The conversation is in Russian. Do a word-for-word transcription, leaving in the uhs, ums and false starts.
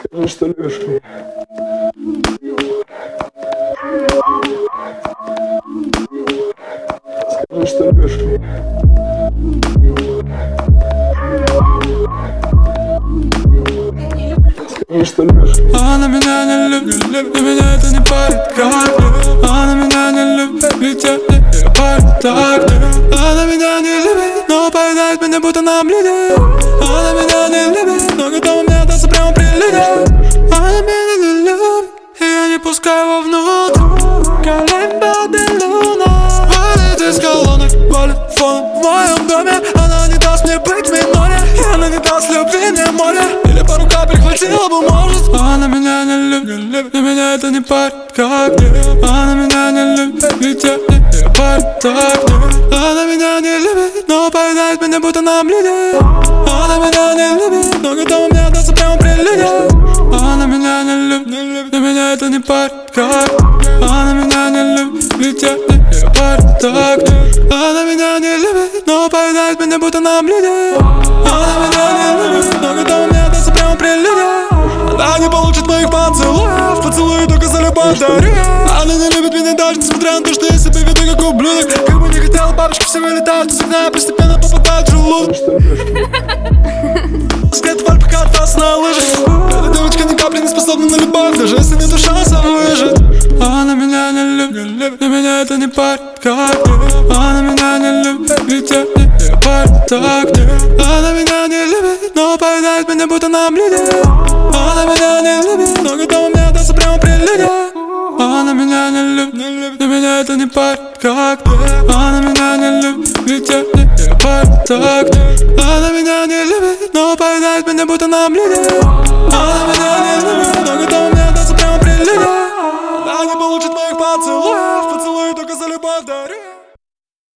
Скажи, что любишь меня. Скажи, что любишь меня. Скажи, что любишь меня. Она меня не любит, и меня это не парит, как она меня не любит, ведь я не парит так. Она меня не любит, но поедает меня, будто на блюде. Она меня не любит, но готова мне отдаться прямо при людях. Она меня не любит, и я не пускаю его внутрь. Калимба де луна валит из колонок, валит фон в моем доме. Она не даст мне быть в миноре, и она не даст любви мне море. Или пару капель хватило бы, может. Она меня не любит, и меня это не парит, как она меня не любит, ведь я не парит так. Она меня не любит, но поедает меня, будто на блюде. Она меня не любит, но готова мне отдаться прямо при людях. Она меня не любит, и меня это не парит, как она меня не любит, ведь я не парит так. Она меня не любит, но поедает меня, будто на блюде. Она меня не любит, но готова мне отдаться прямо при людях. Она не получит моих поцелуев, поцелуи только за любовь дарю. Она не любит меня даже несмотря на то, что я себя веду как ублюдок. Как бы не хотела, бабочки все вылетают из окна, постепенно попадают в желудок. Где-то в Альпах кататься на лыжах. Эта девочка ни капли не способна на любовь, даже если нету шанса выжить. Она меня не любит, и меня это не парит, как она меня не любит, ведь я не парит так. Она меня не любит, но поедает меня, будто на блюде. Она меня не любит, но готова мне отдаться прямо при людях. Она меня не любит, и меня это не парит, как она меня не любит, ведь я не парит так. Она меня не любит, но поедает меня, будто на блюде. Она меня не любит, но готова мне отдаться прямо при людях. Она не получит моих поцелуев, поцелуи только за любовь дарю.